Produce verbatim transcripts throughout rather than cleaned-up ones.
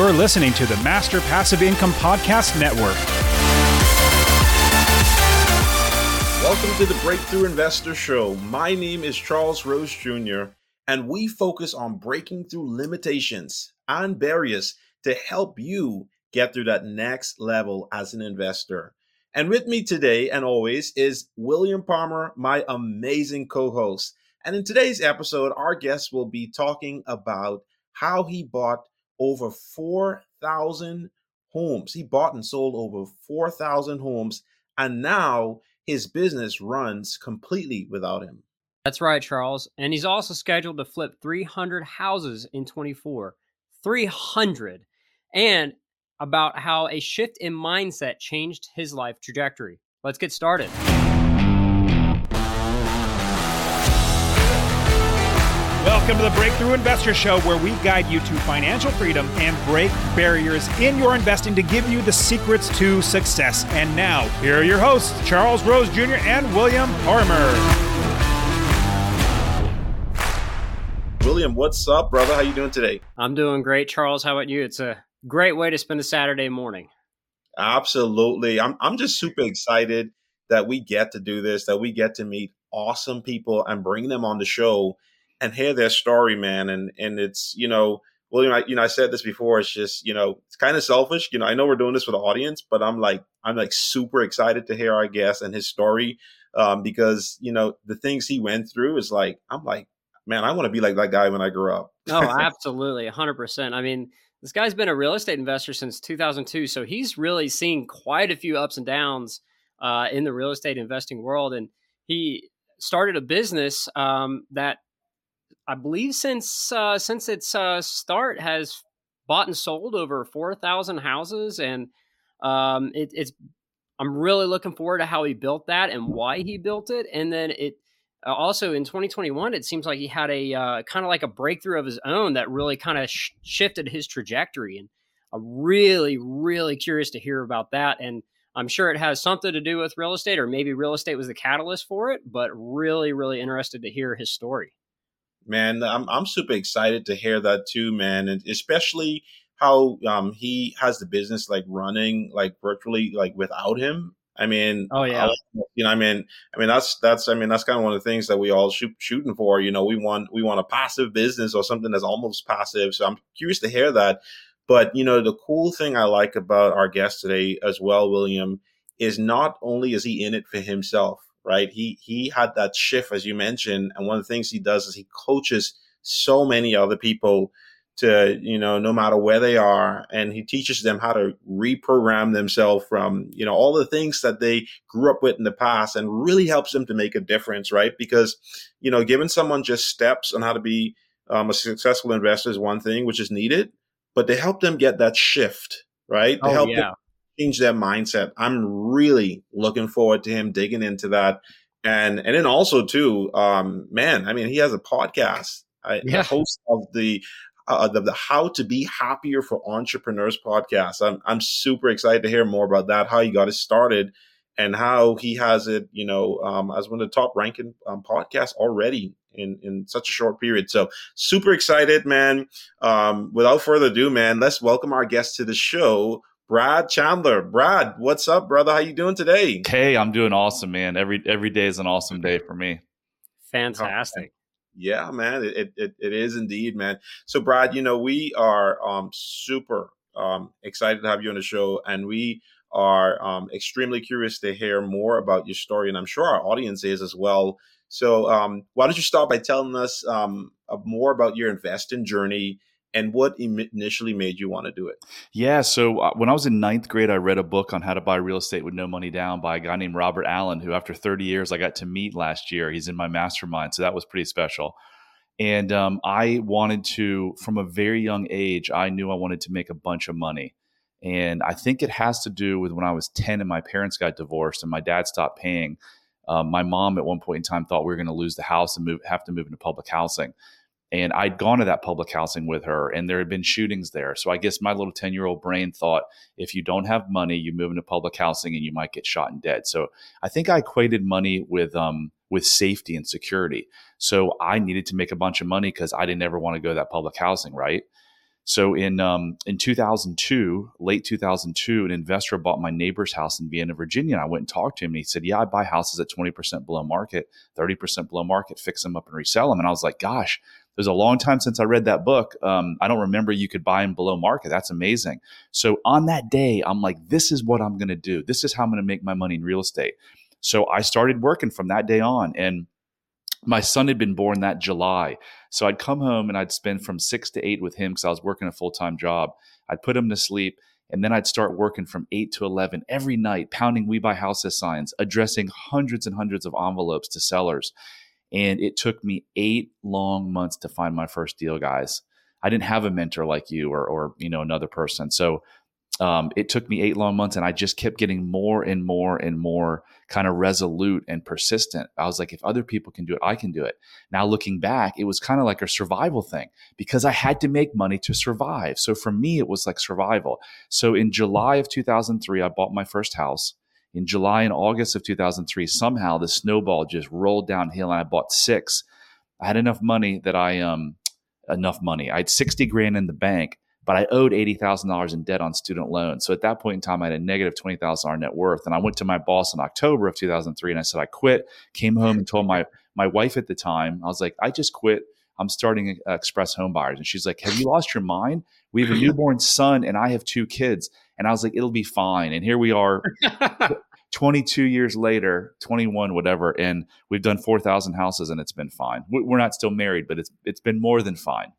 You're listening to the Master Passive Income Podcast Network. Welcome to the Breakthrough Investor Show. My name is Charles Rose Junior, and we focus on breaking through limitations and barriers to help you get through that next level as an investor. And with me today and always is William Palmer, my amazing co-host. And in today's episode, our guest will be talking about how he bought over four thousand homes. He bought and sold over four thousand homes, and now his business runs completely without him. That's right, Charles. And he's also scheduled to flip three hundred houses in twenty-four. three hundred. And about how a shift in mindset changed his life trajectory. Let's get started. Welcome to the Breakthrough Investor Show, where we guide you to financial freedom and break barriers in your investing to give you the secrets to success. And now, here are your hosts, Charles Rose Junior and William Palmer. William, what's up, brother? How you doing today? I'm doing great, Charles. How about you? It's a great way to spend a Saturday morning. Absolutely. I'm I'm just super excited that we get to do this, that we get to meet awesome people and bring them on the show and hear their story, man. And and it's, you know, William, I, you know, I said this before. It's just, you know, it's kind of selfish. You know, I know we're doing this for the audience, but I'm like, I'm like super excited to hear our guest and his story, um, because, you know, the things he went through is like, I'm like, man, I want to be like that guy when I grow up. Oh, absolutely. one hundred percent. I mean, this guy's been a real estate investor since two thousand two. So he's really seen quite a few ups and downs uh, in the real estate investing world. And he started a business um, that I believe since uh, since its uh, start has bought and sold over four thousand houses. And um, it, it's I'm really looking forward to how he built that and why he built it. And then it uh, also in twenty twenty-one, it seems like he had a uh, kind of like a breakthrough of his own that really kind of sh- shifted his trajectory. And I'm really, really curious to hear about that. And I'm sure it has something to do with real estate, or maybe real estate was the catalyst for it, but really, really interested to hear his story. Man, I'm I'm super excited to hear that too, man, and especially how um he has the business like running like virtually like without him. I mean, oh yeah, I, you know, I mean, I mean that's that's I mean that's kind of one of the things that we all shoot shooting for. You know, we want we want a passive business or something that's almost passive. So I'm curious to hear that. But you know, the cool thing I like about our guest today as well, William, is not only is he in it for himself. Right. He he had that shift, as you mentioned. And one of the things he does is he coaches so many other people to, you know, no matter where they are. And he teaches them how to reprogram themselves from, you know, all the things that they grew up with in the past, and really helps them to make a difference. Right. Because, you know, giving someone just steps on how to be um, a successful investor is one thing, which is needed. But to help them get that shift. Right. To oh, help yeah. them change their mindset. I'm really looking forward to him digging into that. And and then also too, um, man, I mean, he has a podcast. I, Yeah. The host of the, uh, the the How to Be Happier for Entrepreneurs podcast. I'm I'm super excited to hear more about that, how he got it started, and how he has it, you know, um, as one of the top ranking um, podcasts already in in such a short period. So super excited, man. Um, without further ado, man, let's welcome our guest to the show, Brad Chandler. Brad, what's up, brother? How you doing today? Hey, I'm doing awesome, man. Every every day is an awesome day for me. Fantastic. Yeah, man, it it, it is indeed, man. So, Brad, you know, we are um, super um, excited to have you on the show, and we are um, extremely curious to hear more about your story, and I'm sure our audience is as well. So, um, why don't you start by telling us um, more about your investing journey and what initially made you want to do it? Yeah. So uh, when I was in ninth grade, I read a book on how to buy real estate with no money down by a guy named Robert Allen, who after thirty years, I got to meet last year. He's in my mastermind. So that was pretty special. And um, I wanted to, from a very young age, I knew I wanted to make a bunch of money. And I think it has to do with when I was ten and my parents got divorced and my dad stopped paying. Um, my mom at one point in time thought we were going to lose the house and move, have to move into public housing. And I'd gone to that public housing with her, and there had been shootings there. So I guess my little ten-year-old brain thought, if you don't have money, you move into public housing and you might get shot and dead. So I think I equated money with um, with safety and security. So I needed to make a bunch of money because I didn't ever want to go to that public housing, right? So in um, in two thousand two, late two thousand two, an investor bought my neighbor's house in Vienna, Virginia. And I went and talked to him. And he said, yeah, I buy houses at twenty percent below market, thirty percent below market, fix them up and resell them. And I was like, gosh, it was a long time since I read that book. Um, I don't remember you could buy them below market. That's amazing. So on that day, I'm like, this is what I'm going to do. This is how I'm going to make my money in real estate. So I started working from that day on. And my son had been born that July. So I'd come home and I'd spend from six to eight with him because I was working a full-time job. I'd put him to sleep. And then I'd start working from eight to eleven every night, pounding We Buy Houses signs, addressing hundreds and hundreds of envelopes to sellers. And it took me eight long months to find my first deal, guys. I didn't have a mentor like you or, or you know, another person. So um, it took me eight long months, and I just kept getting more and more and more kind of resolute and persistent. I was like, if other people can do it, I can do it. Now looking back, it was kind of like a survival thing because I had to make money to survive. So for me, it was like survival. So in July of two thousand three, I bought my first house. In July and August of two thousand three, somehow the snowball just rolled downhill and I bought six. I had enough money that I, um, enough money. I had sixty grand in the bank, but I owed eighty thousand dollars in debt on student loans. So at that point in time, I had a negative twenty thousand dollars net worth. And I went to my boss in October of two thousand three and I said, I quit, came home and told my, my wife at the time, I was like, I just quit. I'm starting uh, Express Home Buyers. And she's like, have you lost your mind? We have a newborn son and I have two kids. And I was like, it'll be fine. And here we are twenty-two years later, twenty-one, whatever. And we've done four thousand houses and it's been fine. We're not still married, but it's it's been more than fine.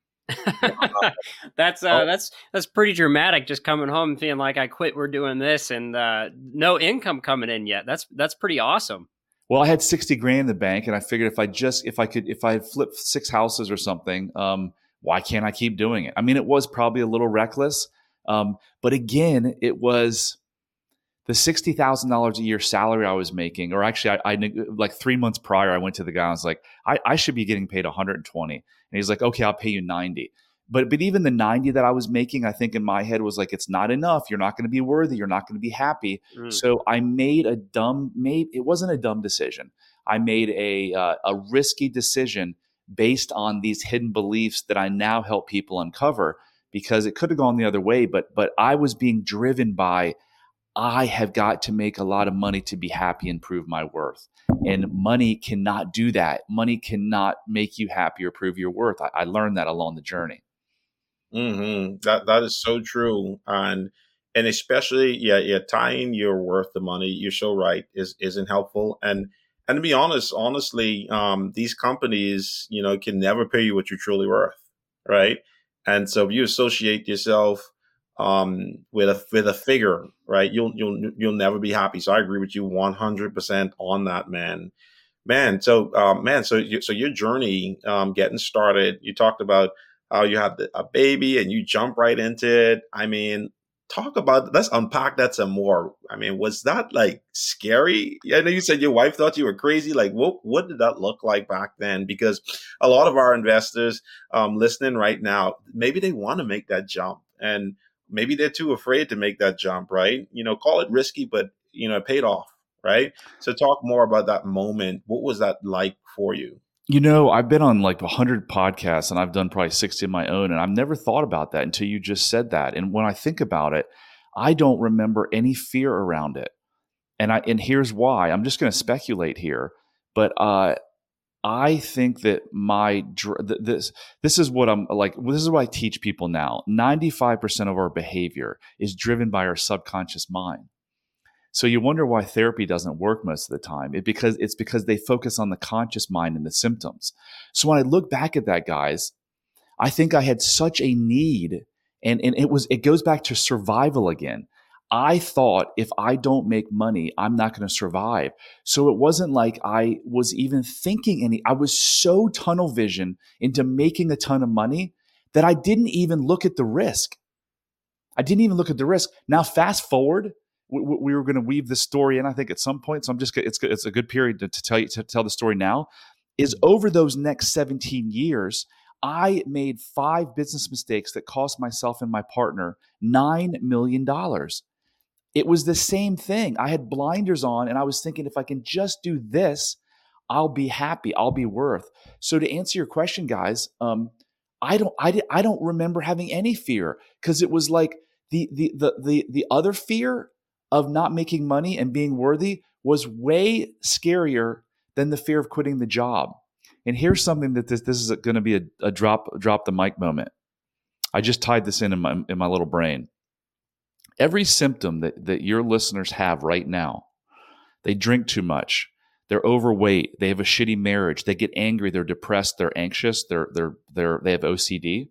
that's uh, oh. that's that's pretty dramatic. Just coming home and feeling like I quit. We're doing this and uh, no income coming in yet. That's that's pretty awesome. Well, I had sixty grand in the bank, and I figured if I just if I could if I had flipped six houses or something, um, why can't I keep doing it? I mean, it was probably a little reckless, um, but again, it was the sixty thousand dollars a year salary I was making, or actually, I, I like three months prior, I went to the guy. I was like, I, I should be getting paid one hundred twenty, and he's like, okay, I'll pay you ninety. But but even the ninety that I was making, I think in my head was like, it's not enough. You're not going to be worthy. You're not going to be happy. Mm. So I made a dumb, made it wasn't a dumb decision. I made a uh, a risky decision based on these hidden beliefs that I now help people uncover, because it could have gone the other way. But but I was being driven by, I have got to make a lot of money to be happy and prove my worth. And money cannot do that. Money cannot make you happy or prove your worth. I, I learned that along the journey. Mm-hmm. That that is so true, and and especially yeah yeah tying your worth to money. You're so right. Is isn't helpful, and and to be honest, honestly, um, these companies, you know, can never pay you what you're truly worth, right? And so if you associate yourself um with a with a figure, right, you'll you'll you'll never be happy. So I agree with you one hundred percent on that, man. Man, so um, man, so you, so your journey um getting started. You talked about how you had a baby and you jump right into it. I mean, talk about, let's unpack that some more. I mean, was that like scary? I know you said your wife thought you were crazy. Like, what what did that look like back then? Because a lot of our investors um, listening right now, maybe they want to make that jump, and maybe they're too afraid to make that jump, right? You know, call it risky, but, you know, it paid off, right? So talk more about that moment. What was that like for you? You know, I've been on like one hundred podcasts and I've done probably sixty of my own. And I've never thought about that until you just said that. And when I think about it, I don't remember any fear around it. And I and here's why. I'm just going to speculate here. But uh, I think that my this this is what I'm like. This is what I teach people now. ninety-five percent of our behavior is driven by our subconscious mind. So you wonder why therapy doesn't work most of the time. It because it's because they focus on the conscious mind and the symptoms. So when I look back at that, guys, I think I had such a need, and, and it was it goes back to survival again. I thought if I don't make money, I'm not going to survive. So it wasn't like I was even thinking any. I was so tunnel vision into making a ton of money that I didn't even look at the risk. I didn't even look at the risk. Now, fast forward. We, we were going to weave this story in, I think, at some point. So I'm just it's it's a good period to, to tell you to tell the story now. Is over those next seventeen years, I made five business mistakes that cost myself and my partner nine million dollars. It was the same thing. I had blinders on, and I was thinking, if I can just do this, I'll be happy. I'll be worth. So to answer your question, guys, um, I don't, I, I don't remember having any fear, because it was like the, the, the, the, the other fear of not making money and being worthy was way scarier than the fear of quitting the job. And here's something that this, this is going to be a, a drop, drop the mic moment. I just tied this in in my, in my little brain. Every symptom that, that your listeners have right now, they drink too much, they're overweight, they have a shitty marriage, they get angry, they're depressed, they're anxious, they're they're they're they have O C D.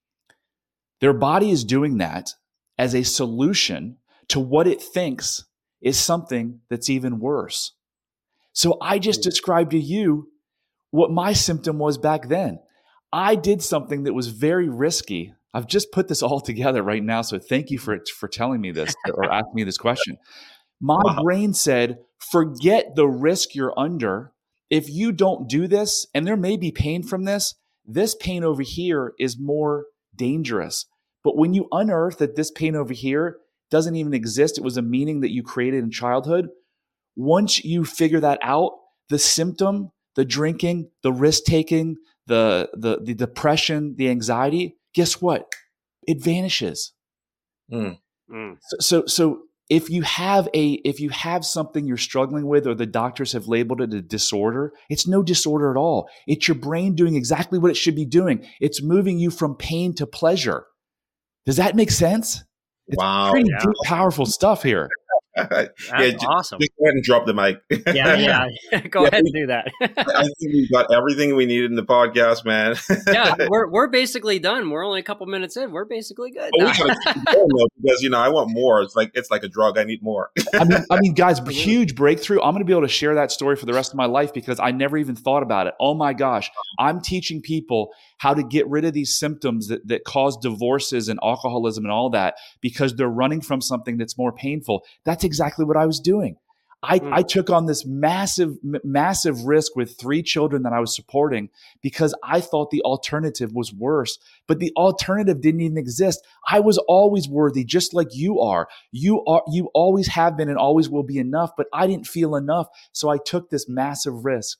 Their body is doing that as a solution to what it thinks is something that's even worse. So I just described to you what my symptom was back then. I did something that was very risky. I've just put this all together right now, so thank you for for telling me this or asking me this question. My wow. brain said, forget the risk you're under. If you don't do this, and there may be pain from this, this pain over here is more dangerous. But when you unearth that this pain over here doesn't even exist, it was a meaning that you created in childhood. Once you figure that out, the symptom, the drinking, the risk-taking, the, the, the depression, the anxiety, guess what? It vanishes. Mm. Mm. So, so, so if you have a, if you have something you're struggling with, or the doctors have labeled it a disorder, it's no disorder at all. It's your brain doing exactly what it should be doing. It's moving you from pain to pleasure. Does that make sense? It's wow, pretty yeah. deep, powerful stuff here. That's yeah, just, awesome. Just go ahead and drop the mic. yeah, yeah. Go yeah, ahead and do that. I think we've got everything we needed in the podcast, man. yeah, we're we're basically done. We're only a couple minutes in. We're basically good. Oh, we gotta keep going, though, because you know I want more. It's like it's like a drug. I need more. I mean, I mean, guys, huge breakthrough. I'm going to be able to share that story for the rest of my life because I never even thought about it. Oh my gosh, I'm teaching people how to get rid of these symptoms that that cause divorces and alcoholism and all that because they're running from something that's more painful. That's exactly what I was doing. I, mm. I took on this massive, m- massive risk with three children that I was supporting because I thought the alternative was worse, but the alternative didn't even exist. I was always worthy, just like you are. You are, you always have been and always will be enough, but I didn't feel enough. So I took this massive risk.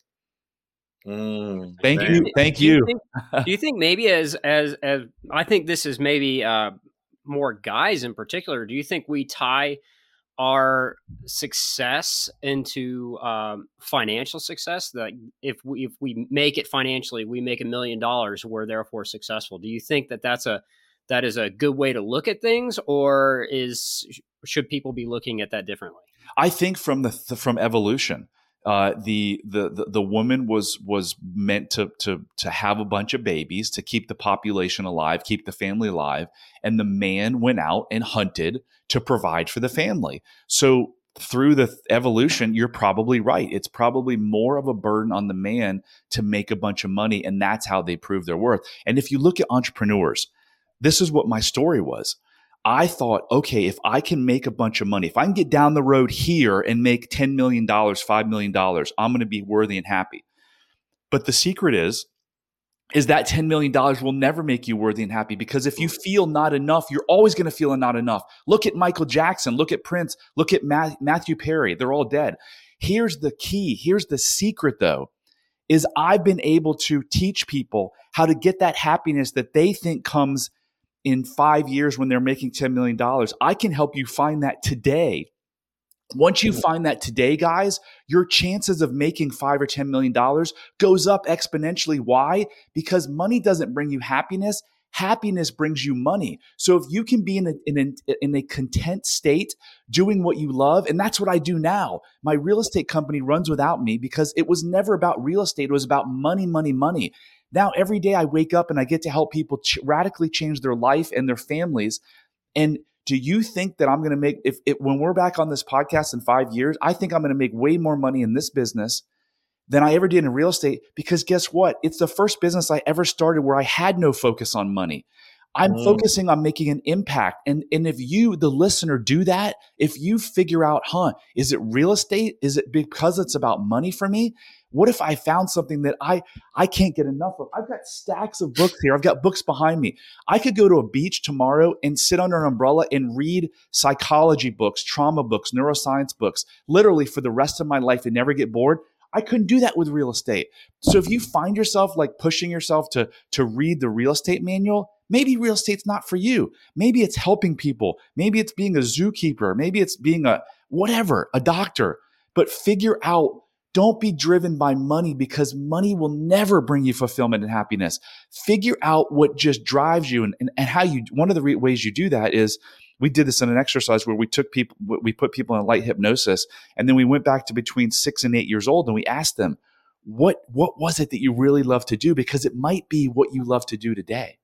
Mm, thank man. you. Thank do you. you think, do you think maybe as, as, as I think this is maybe uh, more guys in particular, do you think we tie our success into um, financial success? That if we if we make it financially, we make a million dollars, we're therefore successful. Do you think that that's a that is a good way to look at things, or is should people be looking at that differently? I think from the from evolution, uh, the, the the the woman was was meant to to to have a bunch of babies to keep the population alive, keep the family alive, and the man went out and hunted to provide for the family. So through the evolution, you're probably right. It's probably more of a burden on the man to make a bunch of money, and that's how they prove their worth. And if you look at entrepreneurs, this is what my story was. I thought, okay, if I can make a bunch of money, if I can get down the road here and make ten million dollars, five million dollars, I'm going to be worthy and happy. But the secret is, is that ten million dollars will never make you worthy and happy, because if you feel not enough, you're always going to feel not enough. Look at Michael Jackson, look at Prince, look at Ma- Matthew Perry. They're all dead. Here's the key. Here's the secret though, is I've been able to teach people how to get that happiness that they think comes in five years when they're making ten million dollars. I can help you find that today. Once you find that today, guys, your chances of making five or ten million dollars goes up exponentially. Why? Because money doesn't bring you happiness. Happiness brings you money. So if you can be in a, in a, in a content state doing what you love, and that's what I do now. My real estate company runs without me because it was never about real estate. It was about money, money, money. Now, every day I wake up and I get to help people ch- radically change their life and their families. And do you think that I'm going to make, if, if when we're back on this podcast in five years, I think I'm going to make way more money in this business than I ever did in real estate? Because guess what? It's the first business I ever started where I had no focus on money. I'm mm. focusing on making an impact. And, and if you, the listener, do that, if you figure out, huh, is it real estate? Is it because it's about money for me? What if I found something that I, I can't get enough of? I've got stacks of books here. I've got books behind me. I could go to a beach tomorrow and sit under an umbrella and read psychology books, trauma books, neuroscience books, literally for the rest of my life and never get bored. I couldn't do that with real estate. So if you find yourself like pushing yourself to, to read the real estate manual, maybe real estate's not for you. Maybe it's helping people. Maybe it's being a zookeeper. Maybe it's being a whatever, a doctor. But figure out, don't be driven by money, because money will never bring you fulfillment and happiness. Figure out what just drives you, and, and, and how you, one of the re- ways you do that is, we did this in an exercise where we took people, we put people in light hypnosis, and then we went back to between six and eight years old, and we asked them, what, what was it that you really love to do? Because it might be what you love to do today.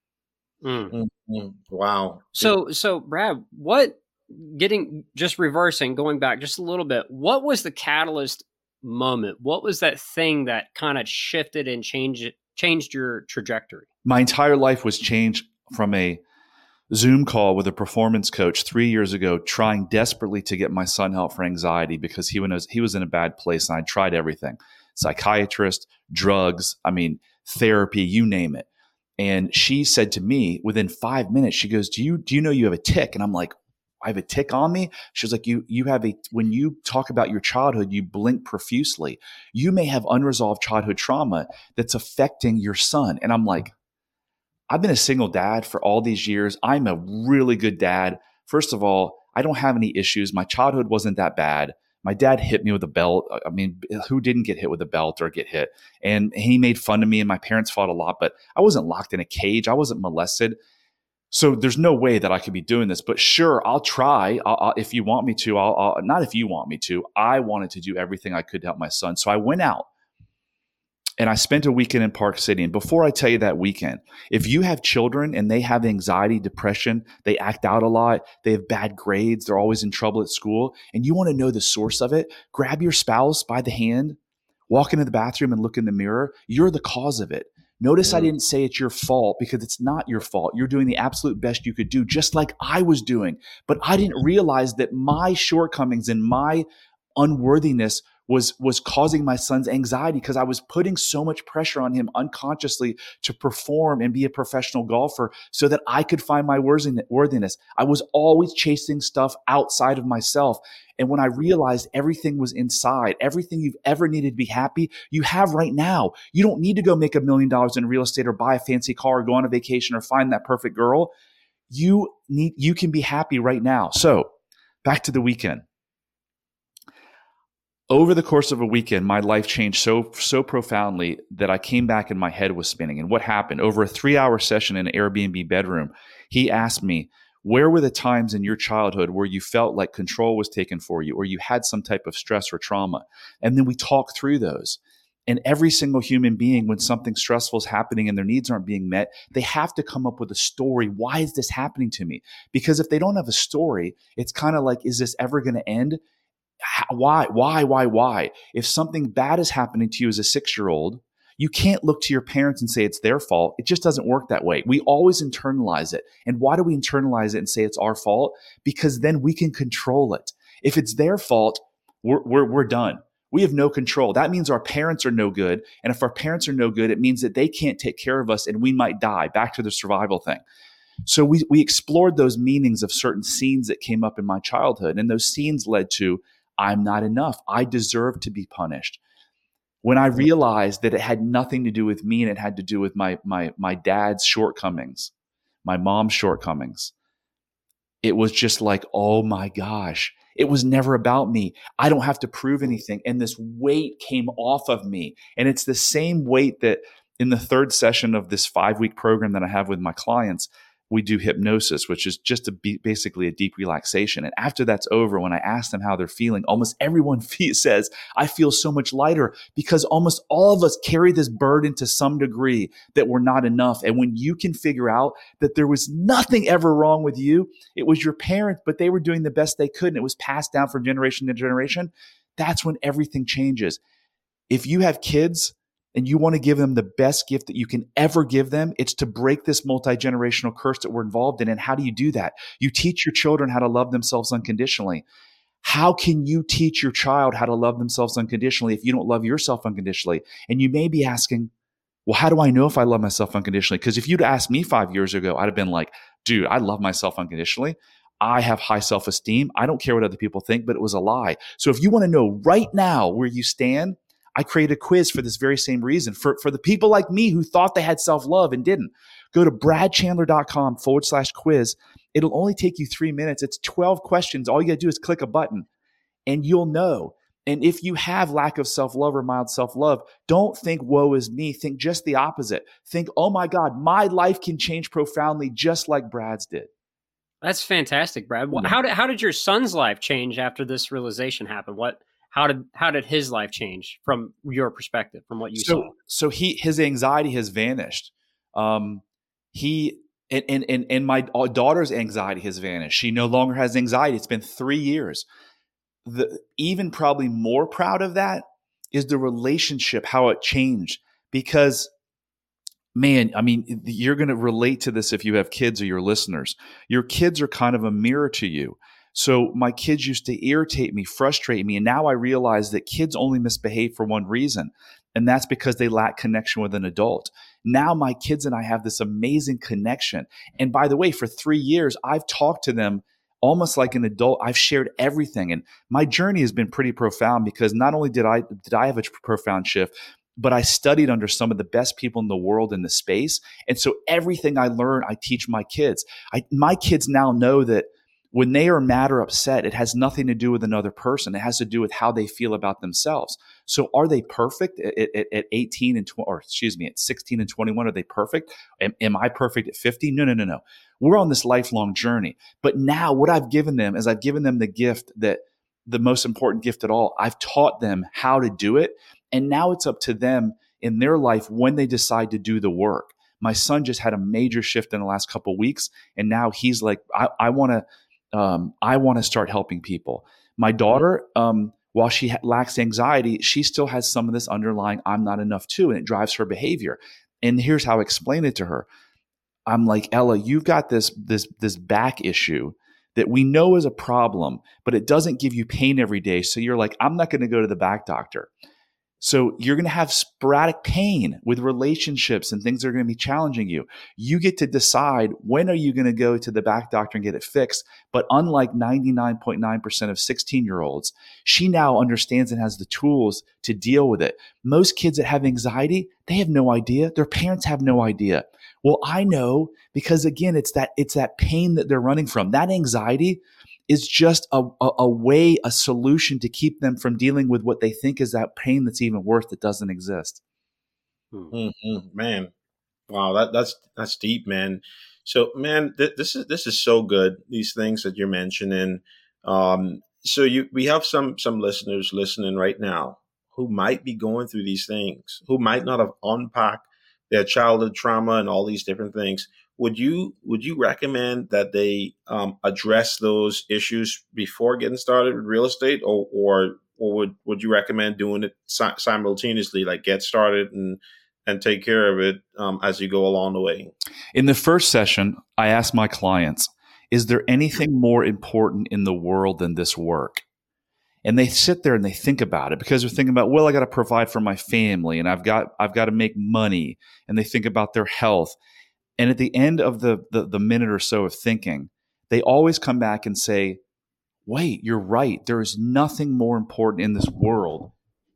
Mm. Mm-hmm. Wow. So, so Brad, what, getting, just reversing, going back just a little bit, what was the catalyst moment? What was that thing that kind of shifted and changed it, changed your trajectory? My entire life was changed from a Zoom call with a performance coach three years ago, trying desperately to get my son help for anxiety because he was, he was in a bad place, and I tried everything, psychiatrist, drugs, I mean, therapy, you name it. And she said to me within five minutes, she goes, do you, do you know you have a tick? And I'm like, I have a tick on me? She was like, you, you have a, when you talk about your childhood, you blink profusely. You may have unresolved childhood trauma that's affecting your son. And I'm like, I've been a single dad for all these years. I'm a really good dad. First of all, I don't have any issues. My childhood wasn't that bad. My dad hit me with a belt. I mean, who didn't get hit with a belt or get hit? And he made fun of me, and my parents fought a lot, but I wasn't locked in a cage. I wasn't molested. So there's no way that I could be doing this, but sure, I'll try. I'll, I'll, if you want me to, I'll, I'll, not if you want me to. I wanted to do everything I could to help my son. So I went out. And I spent a weekend in Park City. And before I tell you that weekend, if you have children and they have anxiety, depression, they act out a lot, they have bad grades, they're always in trouble at school, and you want to know the source of it, grab your spouse by the hand, walk into the bathroom and look in the mirror. You're the cause of it. Notice I didn't say it's your fault, because it's not your fault. You're doing the absolute best you could do, just like I was doing. But I didn't realize that my shortcomings and my unworthiness was was causing my son's anxiety, because I was putting so much pressure on him unconsciously to perform and be a professional golfer so that I could find my worthiness. I was always chasing stuff outside of myself. And when I realized everything was inside, everything you've ever needed to be happy, you have right now. You don't need to go make a million dollars in real estate or buy a fancy car or go on a vacation or find that perfect girl. You need, you can be happy right now. So back to the weekend. Over the course of a weekend, my life changed so so profoundly that I came back and my head was spinning. And what happened? Over a three-hour session in an Airbnb bedroom, he asked me, where were the times in your childhood where you felt like control was taken for you, or you had some type of stress or trauma? And then we talked through those. And every single human being, when something stressful is happening and their needs aren't being met, they have to come up with a story. Why is this happening to me? Because if they don't have a story, it's kind of like, is this ever going to end? Why, why, why, why? If something bad is happening to you as a six-year-old, you can't look to your parents and say it's their fault. It just doesn't work that way. We always internalize it. And why do we internalize it and say it's our fault? Because then we can control it. If it's their fault, we're, we're, we're done. We have no control. That means our parents are no good. And if our parents are no good, it means that they can't take care of us and we might die. Back to the survival thing. So we, we explored those meanings of certain scenes that came up in my childhood. And those scenes led to, I'm not enough. I deserve to be punished. When I realized that it had nothing to do with me and it had to do with my, my, my dad's shortcomings, my mom's shortcomings, it was just like, oh my gosh, it was never about me. I don't have to prove anything. And this weight came off of me. And it's the same weight that in the third session of this five-week program that I have with my clients, we do hypnosis, which is just a be- basically a deep relaxation. And after that's over, when I ask them how they're feeling, almost everyone fe- says, I feel so much lighter, because almost all of us carry this burden to some degree that we're not enough. And when you can figure out that there was nothing ever wrong with you, it was your parents, but they were doing the best they could, and it was passed down from generation to generation, that's when everything changes. If you have kids, and you want to give them the best gift that you can ever give them, it's to break this multi-generational curse that we're involved in. And how do you do that? You teach your children how to love themselves unconditionally. How can you teach your child how to love themselves unconditionally if you don't love yourself unconditionally? And you may be asking, well, how do I know if I love myself unconditionally? Because if you'd asked me five years ago, I'd have been like, dude, I love myself unconditionally. I have high self-esteem. I don't care what other people think, but it was a lie. So if you want to know right now where you stand, I created a quiz for this very same reason. For, for the people like me who thought they had self-love and didn't. Go to bradchandler.com forward slash quiz. It'll only take you three minutes. It's twelve questions. All you got to do is click a button and you'll know. And if you have lack of self-love or mild self-love, don't think, woe is me. Think just the opposite. Think, oh my God, my life can change profoundly just like Brad's did. That's fantastic, Brad. How did how did your son's life change after this realization happened? What how did how did his life change from your perspective, from what you so, saw? So he his anxiety has vanished. Um, he and, and and and my daughter's anxiety has vanished. She no longer has anxiety. It's been three years. The even probably more proud of that is the relationship, how it changed. Because, man, I mean, you're going to relate to this if you have kids or your listeners. Your kids are kind of a mirror to you. So my kids used to irritate me, frustrate me, and now I realize that kids only misbehave for one reason, and that's because they lack connection with an adult. Now my kids and I have this amazing connection. And by the way, for three years, I've talked to them almost like an adult. I've shared everything. And my journey has been pretty profound because not only did I did I have a profound shift, but I studied under some of the best people in the world in the space. And so everything I learn, I teach my kids. I, my kids now know that when they are mad or upset, it has nothing to do with another person. It has to do with how they feel about themselves. So are they perfect at, at, at eighteen and twenty, or excuse me, at sixteen and twenty-one? Are they perfect? Am, am I perfect at fifty? No, no, no, no. We're on this lifelong journey. But now what I've given them is I've given them the gift that the most important gift at all. I've taught them how to do it. And now it's up to them in their life when they decide to do the work. My son just had a major shift in the last couple of weeks. And now he's like, I, I want to, Um, I want to start helping people. My daughter, um, while she ha- lacks anxiety, she still has some of this underlying I'm not enough too, and it drives her behavior. And here's how I explain it to her. I'm like, Ella, you've got this, this, this back issue that we know is a problem, but it doesn't give you pain every day. So you're like, I'm not going to go to the back doctor. So you're going to have sporadic pain with relationships and things that are going to be challenging you. You get to decide when are you going to go to the back doctor and get it fixed. But unlike ninety-nine point nine percent of sixteen-year-olds, she now understands and has the tools to deal with it. Most kids that have anxiety, they have no idea. Their parents have no idea. Well, I know because, again, it's that it's that pain that they're running from. That anxiety is just a, a, a way, a solution to keep them from dealing with what they think is that pain that's even worse that doesn't exist. Mm-hmm. Man, wow, that that's that's deep, man. So, man, th- this is this is so good. These things that you're mentioning. Um, so you we have some some listeners listening right now who might be going through these things, who might not have unpacked their childhood trauma and all these different things. Would you would you recommend that they um, address those issues before getting started with real estate, or or, or would, would you recommend doing it si- simultaneously, like get started and and take care of it um, as you go along the way? In the first session, I asked my clients, is there anything more important in the world than this work? And they sit there and they think about it because they're thinking about, well, I got to provide for my family and I've got I've got to make money, and they think about their health. And at the end of the, the the minute or so of thinking, they always come back and say, wait, you're right. There is nothing more important in this world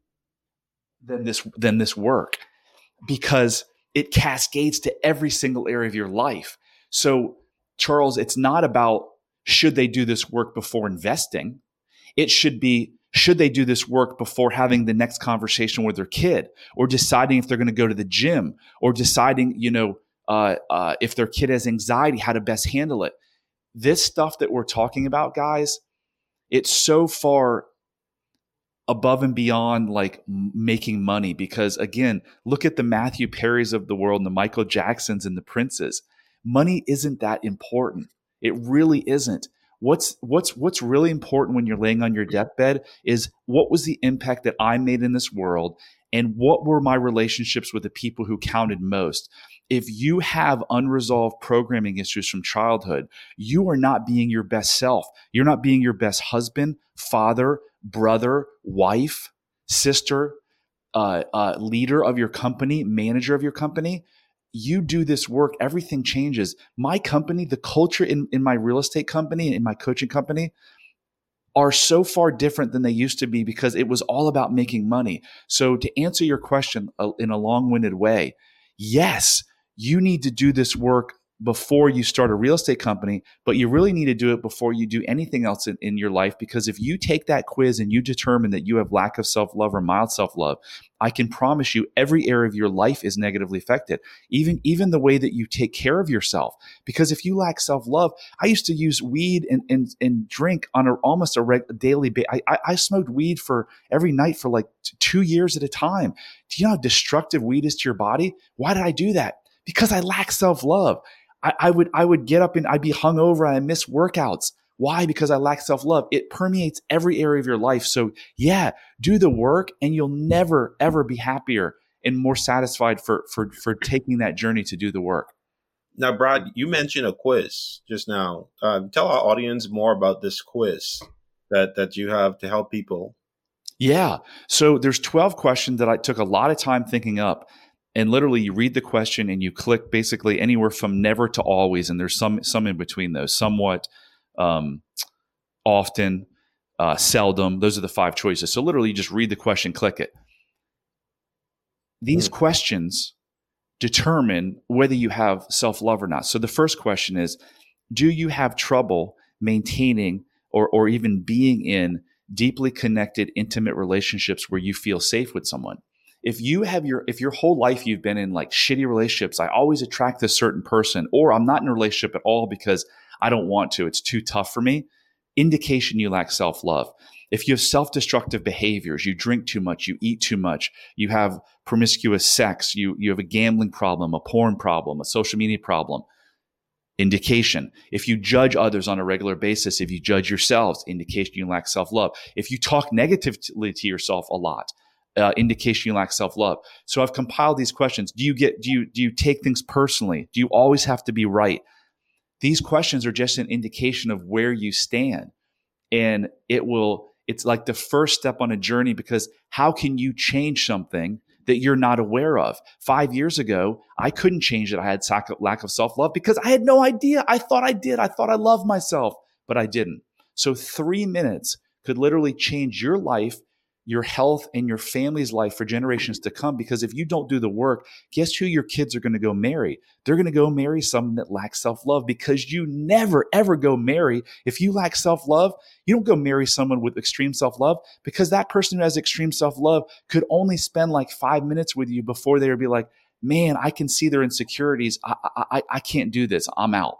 than this than this work, because it cascades to every single area of your life. So, Charles, it's not about should they do this work before investing. It should be, should they do this work before having the next conversation with their kid, or deciding if they're going to go to the gym, or deciding, you know, Uh, uh, if their kid has anxiety, how to best handle it. This stuff that we're talking about, guys, it's so far above and beyond like making money. Because again, look at the Matthew Perrys of the world and the Michael Jacksons and the Princes. Money isn't that important. It really isn't. What's what's what's really important when you're laying on your deathbed is, what was the impact that I made in this world, and what were my relationships with the people who counted most? If you have unresolved programming issues from childhood, you are not being your best self. You're not being your best husband, father, brother, wife, sister, uh, uh, leader of your company, manager of your company. You do this work, everything changes. My company, the culture in, in my real estate company, in my coaching company, are so far different than they used to be because it was all about making money. So to answer your question uh, in a long-winded way, yes, you need to do this work before you start a real estate company, but you really need to do it before you do anything else in, in your life. Because if you take that quiz and you determine that you have lack of self-love or mild self-love, I can promise you every area of your life is negatively affected, even, even the way that you take care of yourself. Because if you lack self-love, I used to use weed and, and, and drink on a, almost a reg, daily basis. I, I, I smoked weed for every night for like t- two years at a time. Do you know how destructive weed is to your body? Why did I do that? Because I lack self-love. I, I would I would get up and I'd be hungover and I miss workouts. Why? Because I lack self-love. It permeates every area of your life. So yeah, do the work and you'll never, ever be happier and more satisfied for for for taking that journey to do the work. Now, Brad, you mentioned a quiz just now. Uh, tell our audience more about this quiz that that you have to help people. Yeah. So there's twelve questions that I took a lot of time thinking up. And literally you read the question and you click basically anywhere from never to always. And there's some some in between those, somewhat, um, often, uh, seldom. Those are the five choices. So literally you just read the question, click it. These mm. questions determine whether you have self-love or not. So the first question is, do you have trouble maintaining or or even being in deeply connected, intimate relationships where you feel safe with someone? If you have your, if your whole life you've been in like shitty relationships, I always attract this certain person, or I'm not in a relationship at all because I don't want to, it's too tough for me, indication you lack self-love. If you have self-destructive behaviors, you drink too much, you eat too much, you have promiscuous sex, you, you have a gambling problem, a porn problem, a social media problem, indication. If you judge others on a regular basis, if you judge yourselves, indication you lack self-love. If you talk negatively to yourself a lot, Uh, indication you lack self-love. So I've compiled these questions. Do you get, do you, do you take things personally? Do you always have to be right? These questions are just an indication of where you stand. And it will, it's like the first step on a journey, because how can you change something that you're not aware of? Five years ago, I couldn't change that I had lack of self-love because I had no idea. I thought I did. I thought I loved myself, but I didn't. So three minutes could literally change your life, your health, and your family's life for generations to come. Because if you don't do the work, guess who your kids are going to go marry? They're going to go marry someone that lacks self-love, because you never, ever go marry. If you lack self-love, you don't go marry someone with extreme self-love, because that person who has extreme self-love could only spend like five minutes with you before they would be like, man, I can see their insecurities. I, I, I can't do this. I'm out.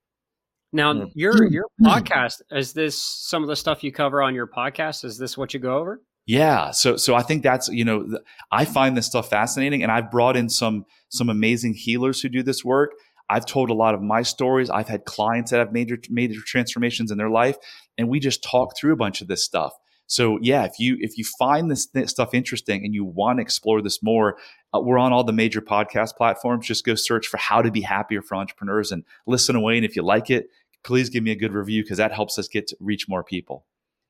Now, mm. your, your podcast, is this some of the stuff you cover on your podcast? Is this what you go over? Yeah. So, so I think that's, you know, I find this stuff fascinating, and I've brought in some, some amazing healers who do this work. I've told a lot of my stories. I've had clients that have major, major transformations in their life, and we just talk through a bunch of this stuff. So yeah, if you, if you find this th- stuff interesting and you want to explore this more, uh, we're on all the major podcast platforms. Just go search for How to Be Happier for Entrepreneurs and listen away. And if you like it, please give me a good review, because that helps us get to reach more people.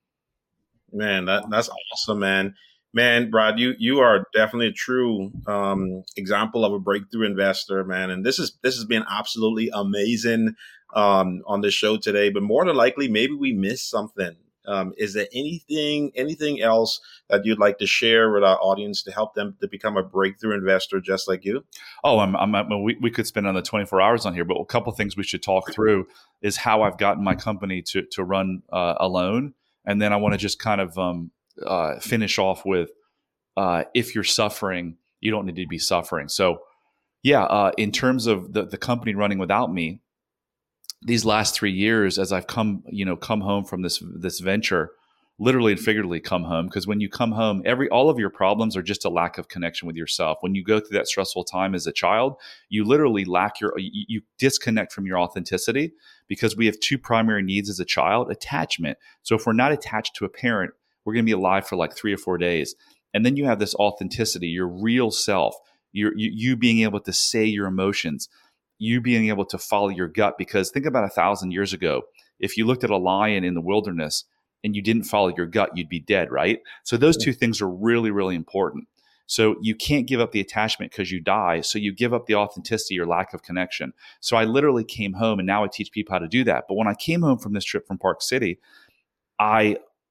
Man, that, that's awesome, man. Man, Brad, you you are definitely a true um, example of a breakthrough investor, man. And this is this has been absolutely amazing um, on this show today. But more than likely, maybe we missed something. Um, is there anything anything else that you'd like to share with our audience to help them to become a breakthrough investor just like you? Oh, I'm, I'm, I'm, we, we could spend another twenty-four hours on here, but a couple of things we should talk through is how I've gotten my company to to run uh, alone. And then I want to just kind of um, uh, finish off with, uh, if you're suffering, you don't need to be suffering. So yeah, uh, in terms of the, the company running without me, these last three years, as I've come, you know, come home from this, this venture, literally and figuratively come home, because when you come home, every, all of your problems are just a lack of connection with yourself. When you go through that stressful time as a child, you literally lack your, you, you disconnect from your authenticity, because we have two primary needs as a child: attachment. So if we're not attached to a parent, we're going to be alive for like three or four days. And then you have this authenticity, your real self, your, you, you being able to say your emotions, you being able to follow your gut. Because think about a thousand years ago, if you looked at a lion in the wilderness and you didn't follow your gut, you'd be dead, right? So those two things are really, really important. So you can't give up the attachment because you die. So you give up the authenticity or lack of connection. So I literally came home, and now I teach people how to do that. But when I came home from this trip from Park City, I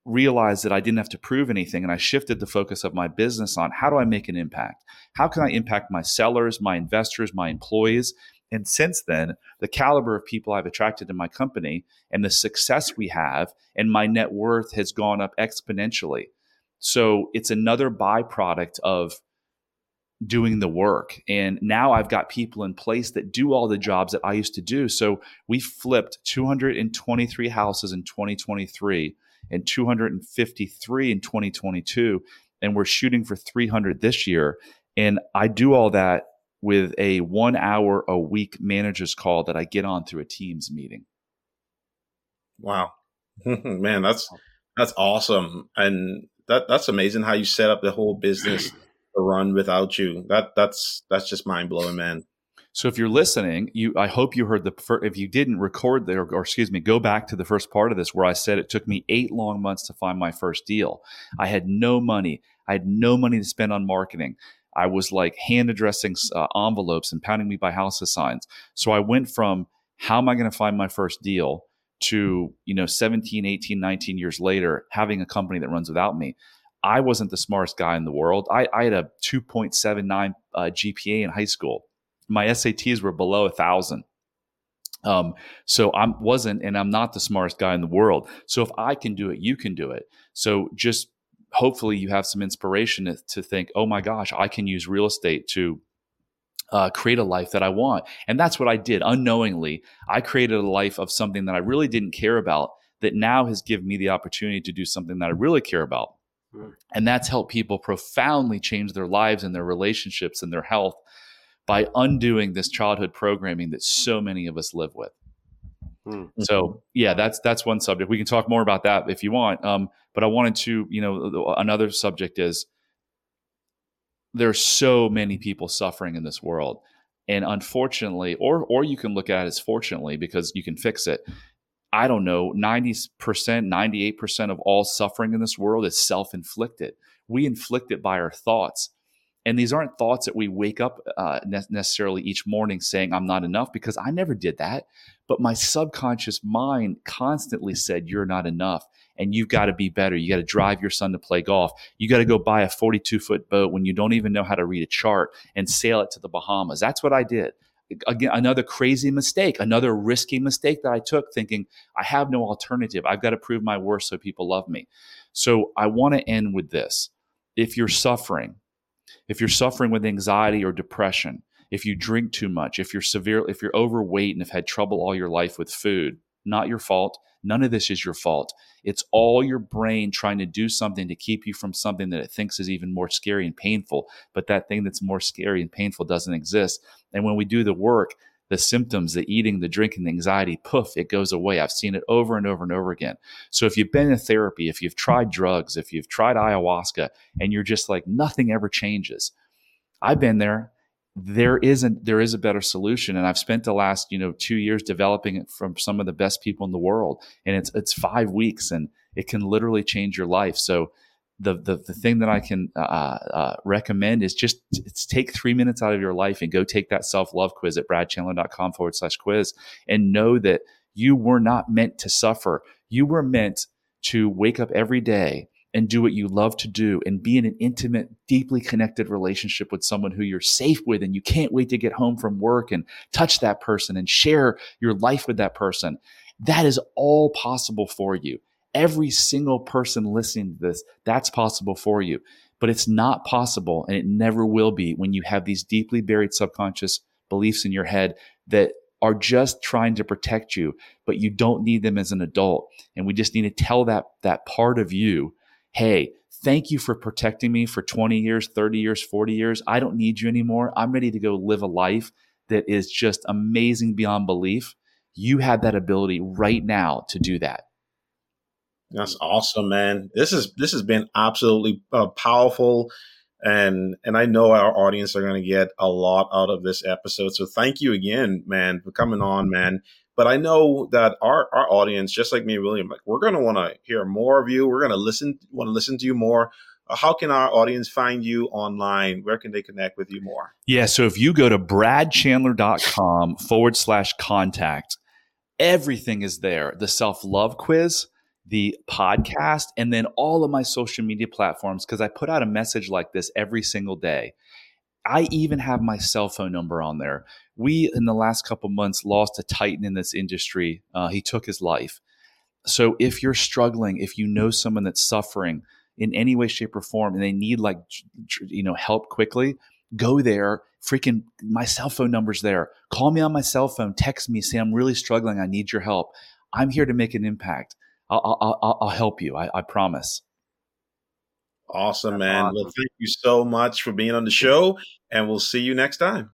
realized that I didn't have to prove anything, and I shifted the focus of my business on how do I make an impact? How can I impact my sellers, my investors, my employees? And since then, the caliber of people I've attracted to my company and the success we have and my net worth has gone up exponentially. So it's another byproduct of doing the work. And now I've got people in place that do all the jobs that I used to do. So we flipped two hundred twenty-three houses in twenty twenty-three and two hundred fifty-three in twenty twenty-two. And we're shooting for three hundred this year. And I do all that with a one hour a week manager's call that I get on through a Teams meeting. Wow, man, that's, that's awesome. And that, that's amazing how you set up the whole business to run without you. That that's, that's just mind blowing, man. So if you're listening, you, I hope you heard the, if you didn't record there, or excuse me, go back to the first part of this where I said it took me eight long months to find my first deal. I had no money. I had no money to spend on marketing. I was like hand addressing uh, envelopes and pounding me by houses signs. So I went from how am I going to find my first deal to, you know, seventeen, eighteen, nineteen years later, having a company that runs without me. I wasn't the smartest guy in the world. I, I had a two point seven nine uh, G P A in high school. My S A Ts were below a thousand. Um, so I wasn't, and I'm not the smartest guy in the world. So if I can do it, you can do it. So just hopefully you have some inspiration to, to think, oh my gosh, I can use real estate to uh, create a life that I want. And that's what I did unknowingly. I created a life of something that I really didn't care about that now has given me the opportunity to do something that I really care about. Mm. And that's helped people profoundly change their lives and their relationships and their health by undoing this childhood programming that so many of us live with. Mm-hmm. So yeah, that's that's one subject. We can talk more about that if you want. Um, but I wanted to, you know, another subject is there's so many people suffering in this world, and unfortunately, or or you can look at it as fortunately because you can fix it. I don't know, ninety percent, ninety-eight percent of all suffering in this world is self-inflicted. We inflict it by our thoughts. And these aren't thoughts that we wake up uh, ne- necessarily each morning saying, I'm not enough, because I never did that. But my subconscious mind constantly said, you're not enough and you've got to be better. You got to drive your son to play golf. You got to go buy a forty-two foot boat when you don't even know how to read a chart and sail it to the Bahamas. That's what I did. Again, another crazy mistake, another risky mistake that I took, thinking I have no alternative. I've got to prove my worth so people love me. So I want to end with this. If you're suffering, if you're suffering with anxiety or depression, if you drink too much, if you're severe, if you're overweight and have had trouble all your life with food, not your fault. None of this is your fault. It's all your brain trying to do something to keep you from something that it thinks is even more scary and painful. But that thing that's more scary and painful doesn't exist. And when we do the work, the symptoms, the eating, the drinking, the anxiety, poof, it goes away. I've seen it over and over and over again. So if you've been in therapy, if you've tried drugs, if you've tried ayahuasca, and you're just like, nothing ever changes. I've been there. There isn't, there is a better solution. And I've spent the last, you know, two years developing it from some of the best people in the world. And it's, it's five weeks and it can literally change your life. So the, the, the thing that I can uh, uh, recommend is just it's take three minutes out of your life and go take that self-love quiz at bradchandler.com forward slash quiz and know that you were not meant to suffer. You were meant to wake up every day and do what you love to do and be in an intimate, deeply connected relationship with someone who you're safe with and you can't wait to get home from work and touch that person and share your life with that person. That is all possible for you. Every single person listening to this, that's possible for you. But it's not possible, and it never will be, when you have these deeply buried subconscious beliefs in your head that are just trying to protect you, but you don't need them as an adult. And we just need to tell that, that part of you, hey, thank you for protecting me for twenty years, thirty years, forty years. I don't need you anymore. I'm ready to go live a life that is just amazing beyond belief. You have that ability right now to do that. That's awesome, man. This is this has been absolutely uh, powerful, and and I know our audience are going to get a lot out of this episode. So thank you again, man, for coming on, man. But I know that our, our audience, just like me and William, like we're going to want to hear more of you. We're going to listen, want to listen to you more. Uh, how can our audience find you online? Where can they connect with you more? Yeah. So if you go to bradchandler.com forward slash contact, everything is there. The self-love quiz, the podcast, and then all of my social media platforms, because I put out a message like this every single day. I even have my cell phone number on there. We, in the last couple months, lost a titan in this industry. Uh, he took his life. So if you're struggling, if you know someone that's suffering in any way, shape, or form, and they need like, you know, help quickly, go there. Freaking my cell phone number's there. Call me on my cell phone. Text me. Say I'm really struggling. I need your help. I'm here to make an impact. I'll, I'll, I'll help you. I, I promise. Awesome, That's man. awesome. Well, thank you so much for being on the show, and we'll see you next time.